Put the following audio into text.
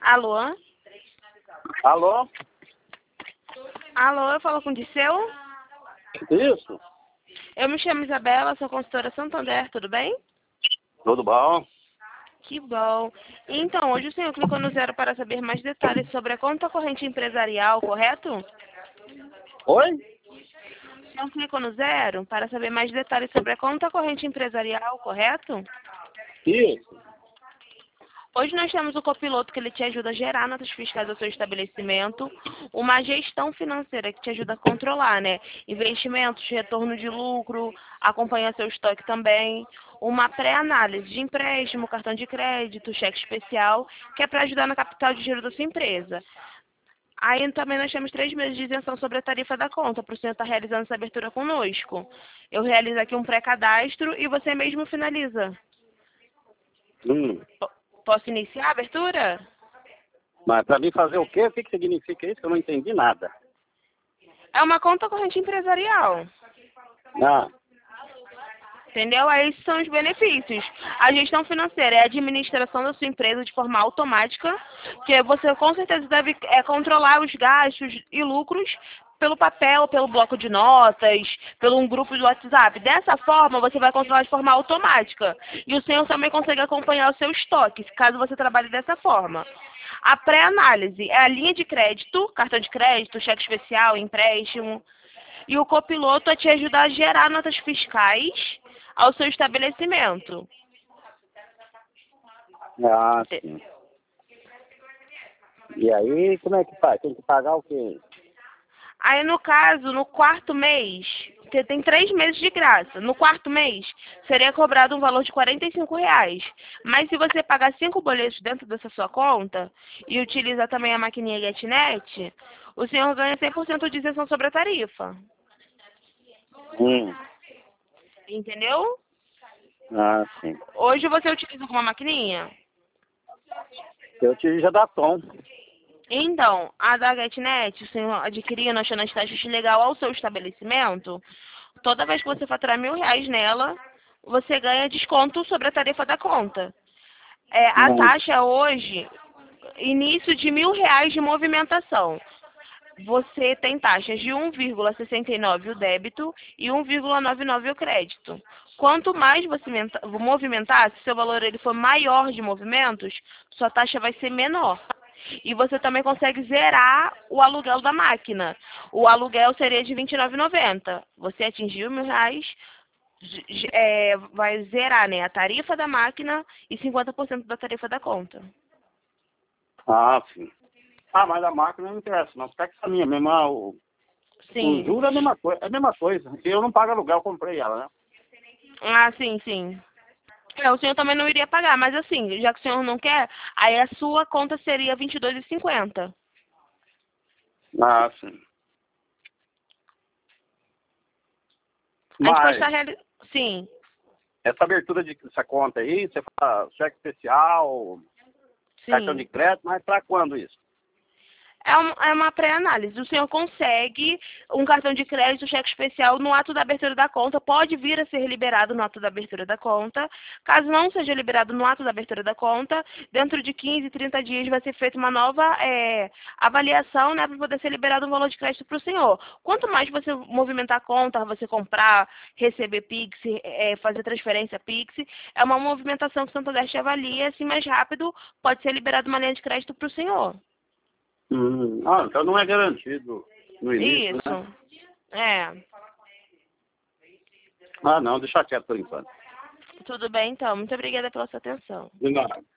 Alô? Alô? Alô, eu falo com o Disseu? Isso? Eu me chamo Isabela, sou consultora Santander, tudo bem? Tudo bom? Que bom. Então, hoje o senhor clicou no 0 para saber mais detalhes sobre a conta corrente empresarial, correto? Oi? O senhor clicou no 0 para saber mais detalhes sobre a conta corrente empresarial, correto? Isso. Hoje nós temos o copiloto que ele te ajuda a gerar notas fiscais do seu estabelecimento, uma gestão financeira que te ajuda a controlar, né? Investimentos, retorno de lucro, acompanha seu estoque também, uma pré-análise de empréstimo, cartão de crédito, cheque especial, que é para ajudar no capital de giro da sua empresa. Aí também nós temos 3 meses de isenção sobre a tarifa da conta, para o senhor estar realizando essa abertura conosco. Eu realizo aqui um pré-cadastro e você mesmo finaliza. Hum. Posso iniciar a abertura? Mas para mim fazer o quê? O que que significa isso? Eu não entendi nada. É uma conta corrente empresarial. Ah, Entendeu? Aí esses são os benefícios. A gestão financeira é a administração da sua empresa de forma automática, que você com certeza deve controlar os gastos e lucros pelo papel, pelo bloco de notas, pelo um grupo de WhatsApp. Dessa forma, você vai controlar de forma automática. E o senhor também consegue acompanhar o seu estoque, caso você trabalhe dessa forma. A pré-análise é a linha de crédito, cartão de crédito, cheque especial, empréstimo. E o copiloto é te ajudar a gerar notas fiscais ao seu estabelecimento. sim. E aí, como é que faz? Tem que pagar o quê? Aí, no caso, no quarto mês, você tem 3 meses de graça. No quarto mês, seria cobrado um valor de R$ 45. Mas se você pagar 5 boletos dentro dessa sua conta e utilizar também a maquininha GetNet, o senhor ganha 100% de isenção sobre a tarifa. Hum. Entendeu? Ah, sim. Hoje você utiliza alguma maquininha? Eu tive já da Tom. Então, a da GetNet, o senhor adquirindo, achando as taxas legal ao seu estabelecimento, toda vez que você faturar R$ 1.000 nela, você ganha desconto sobre a tarifa da conta. A Hum. taxa hoje, início de R$ 1.000 de movimentação. Você tem taxas de 1,69 o débito e 1,99 o crédito. Quanto mais você movimentar, se seu valor ele for maior de movimentos, sua taxa vai ser menor. E você também consegue zerar o aluguel da máquina. O aluguel seria de R$ 29,90. Você atingiu R$ 1.000, vai zerar, né, a tarifa da máquina e 50% da tarifa da conta. Ah, sim. Ah, mas a máquina não interessa, não. Pega essa minha mesmo. O Sim. juro é a mesma coisa. É a mesma coisa. Eu não pago aluguel, eu comprei ela, né? Ah, sim, sim. O senhor também não iria pagar, mas assim, já que o senhor não quer, aí a sua conta seria R$ 22,50. Ah, sim. A gente pode estar Mas Sim, essa abertura dessa conta aí, você fala cheque especial, cartão de sim. crédito, mas para quando isso? É uma pré-análise. O senhor consegue um cartão de crédito, cheque especial no ato da abertura da conta, pode vir a ser liberado no ato da abertura da conta. Caso não seja liberado no ato da abertura da conta, dentro de 15, 30 dias vai ser feita uma nova avaliação, né, para poder ser liberado um valor de crédito para o senhor. Quanto mais você movimentar a conta, você comprar, receber Pix, fazer transferência Pix, é uma movimentação que o Santander te avalia, assim, mais rápido, pode ser liberado uma linha de crédito para o senhor. Ah, então não é garantido no início, né? Isso. É. Ah, não, deixa quieto por enquanto. Tudo bem, então. Muito obrigada pela sua atenção. De nada.